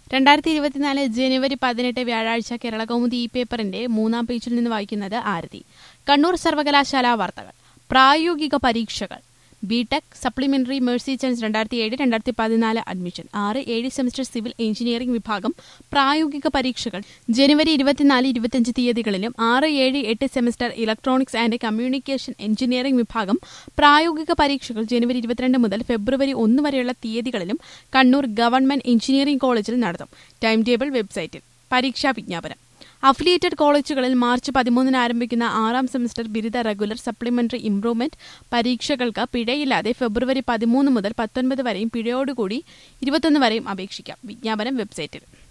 2024 ജനുവരി 18 വ്യാഴാഴ്ച കേരളകൗമുദി ഈ പേപ്പറിന്റെ 3-ാം പേജിൽ നിന്ന് വായിക്കുന്നത് ആരതി. കണ്ണൂർ സർവകലാശാല വാർത്തകൾ. പ്രായോഗിക പരീക്ഷകൾ. B Tech supplementary mercy chance 2007-2014 admission 6-7 semester civil engineering വിഭാഗം പ്രായോഗിക പരീക്ഷകൾ ജനുവരി 24-25 തീയതികളിലും 6-7-8 semester electronics and communication engineering വിഭാഗം പ്രായോഗിക പരീക്ഷകൾ ജനുവരി 22 മുതൽ ഫെബ്രുവരി 1 വരെയുള്ള തീയതികളിലും കണ്ണൂർ ഗവൺമെന്റ് എഞ്ചിനീയറിംഗ് കോളേജിൽ നടത്തും. ടൈം ടേബിൾ വെബ്സൈറ്റിൽ. പരീക്ഷാ വിജ്ഞാപനം. അഫിലിയേറ്റഡ് കോളേജുകളിൽ മാർച്ച് 13 ആരംഭിക്കുന്ന 6-ാം സെമസ്റ്റർ ബിരുദ റെഗുലർ സപ്ലിമെന്ററി ഇംപ്രൂവ്മെന്റ് പരീക്ഷകൾക്ക് പിഴയില്ലാതെ ഫെബ്രുവരി 13 മുതൽ 19 വരെയും പിഴയോടുകൂടി 21 വരെയും അപേക്ഷിക്കാം. വിജ്ഞാപനം വെബ്സൈറ്റിൽ.